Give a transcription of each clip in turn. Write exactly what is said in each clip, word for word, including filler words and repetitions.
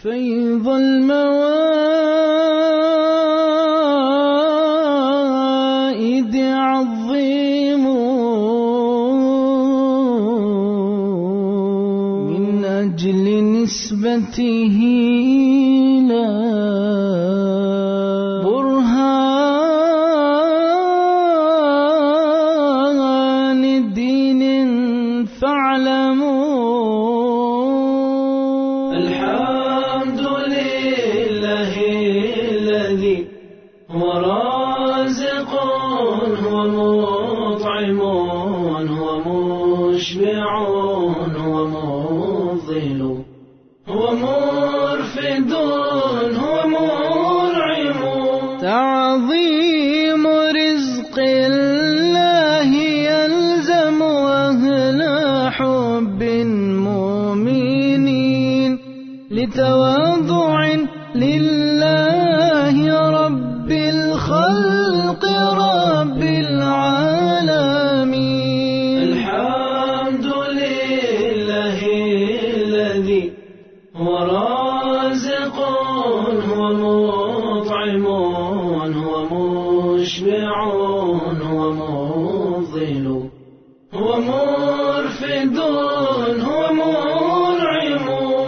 فيض الموائد عظموا من أجل نسبته لا برهان الدين فاعلموا الحمد لله الذي هو رازق هو مطعم هو مشبع هو مظل هو مرفد هو مرعم تعظيم رزق الله يلزم أهل حب مؤمنين لتواضع لله رب الخلق رب العالمين الحمد لله الذي هو رازق هو مطعم هو مشبع هو مظل هو مرفد هو مرعم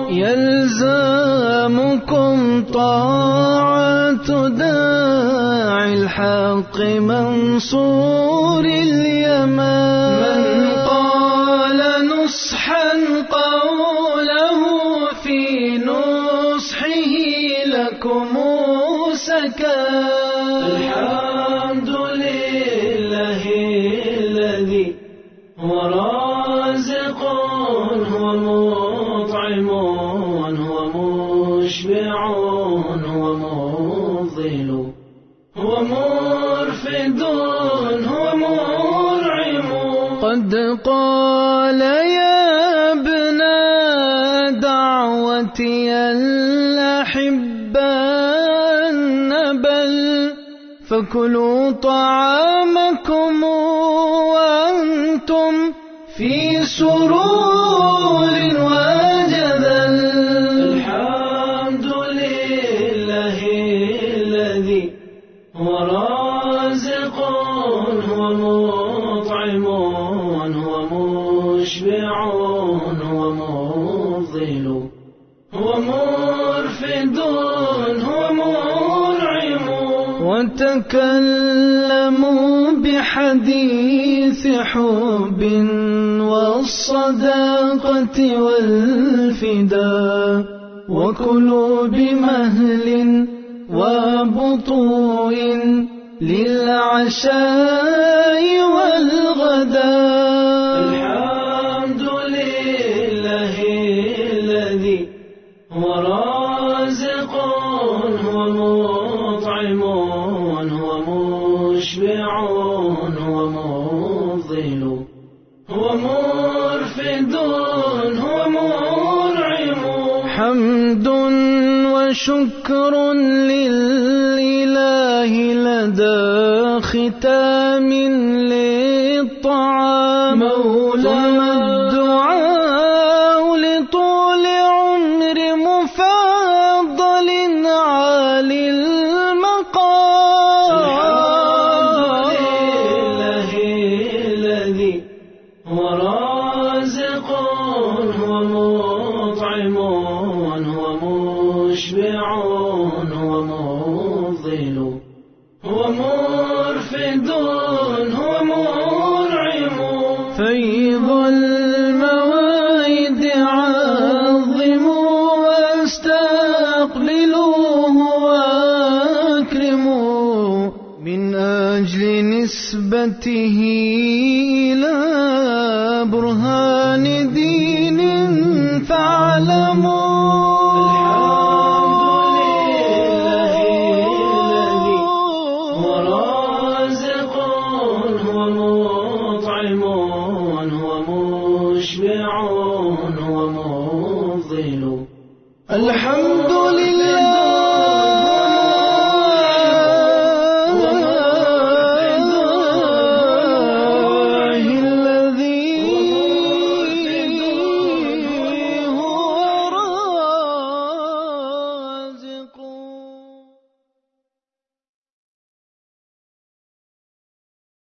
يلزمكم طاعة داعي الحق منصور اليمان من قال نصحا قوله في نصحه لكم سكان الحمد لله الذي هو رازق هو مطعم هو مشبع هو مظل هو مرفد هو مرعم قد قال يا ابن دعوتي الأحبان بل فكلوا طعامكم وأنتم في سرور وجدل الحمد لله الذي هو رازق هو مطعم هو مشبع هو مظل هو مرفد هو مرعم وتكلموا بحديث حب والصداقة والفداء وكلوا بمهل وبطوء للعشاء والغداء الحمد لله الذي هو رازق هو مطعم هو مشبع هو مظل هو مرفد هو مرعم حمد وشكر للإله لدى ختام للطعام مولانا الدعاء لطول عمر مفضل عالي المقام الحمد لله الذي هو رازق هو مطعم هو مشبع هو مظل هو مرفد هو مرعم فيض الموائد عظموا واستقبلوه واكرموا من أجل نسبته إلى برهان دين فاعلموا مشبع هو مظل الحمد لله